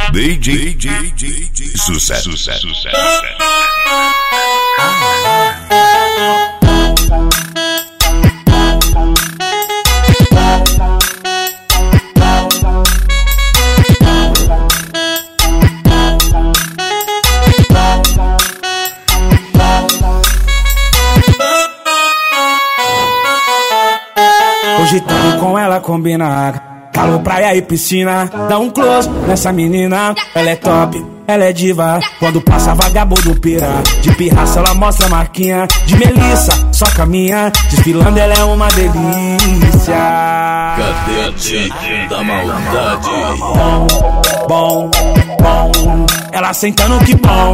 DJ Sucesso. Hoje tudo com ela combina. Calor, praia e piscina. Dá um close nessa menina. Ela é top, ela é diva. Quando passa vagabundo pira. De pirraça ela mostra a marquinha. De Melissa, só caminha. Desfilando ela é uma delícia. Cadete da maldade. Bom. Ela sentando que bom.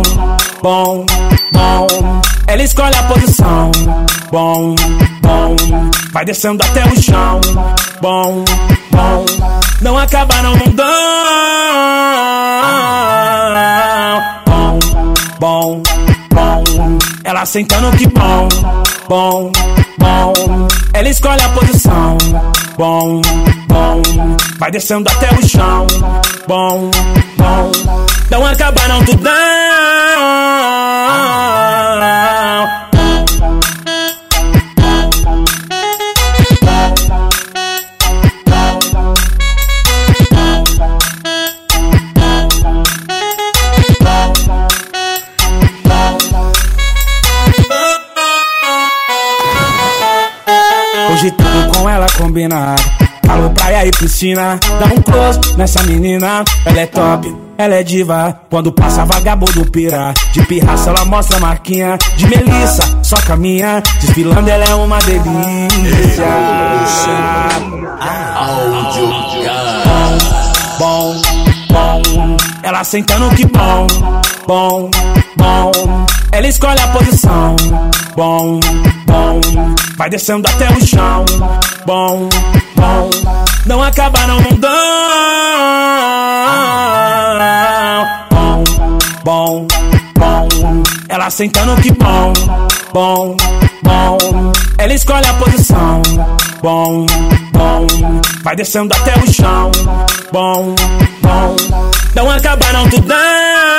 Ela escolhe a posição. Bom. Vai descendo até o chão. Bom. Não acaba não mundão. Bom. Ela sentando que bom. Ela escolhe a posição. Bom. Vai descendo até o chão. Bom. Não acaba não tudão. Hoje tudo com ela combina. Calor, praia e piscina. Dá um close nessa menina. Ela é top, ela é diva. Quando passa vagabundo pira. De pirraça ela mostra a marquinha. De Melissa, só caminha. Desfilando ela é uma delícia. Bom. Ela sentando que bom. Ela escolhe a posição. Bom. Vai descendo até o chão. Bom. Não acaba não mundão. Bom. Ela sentando que bom. Ela escolhe a posição. Bom. Vai descendo até o chão. Bom. Não acaba não tudão.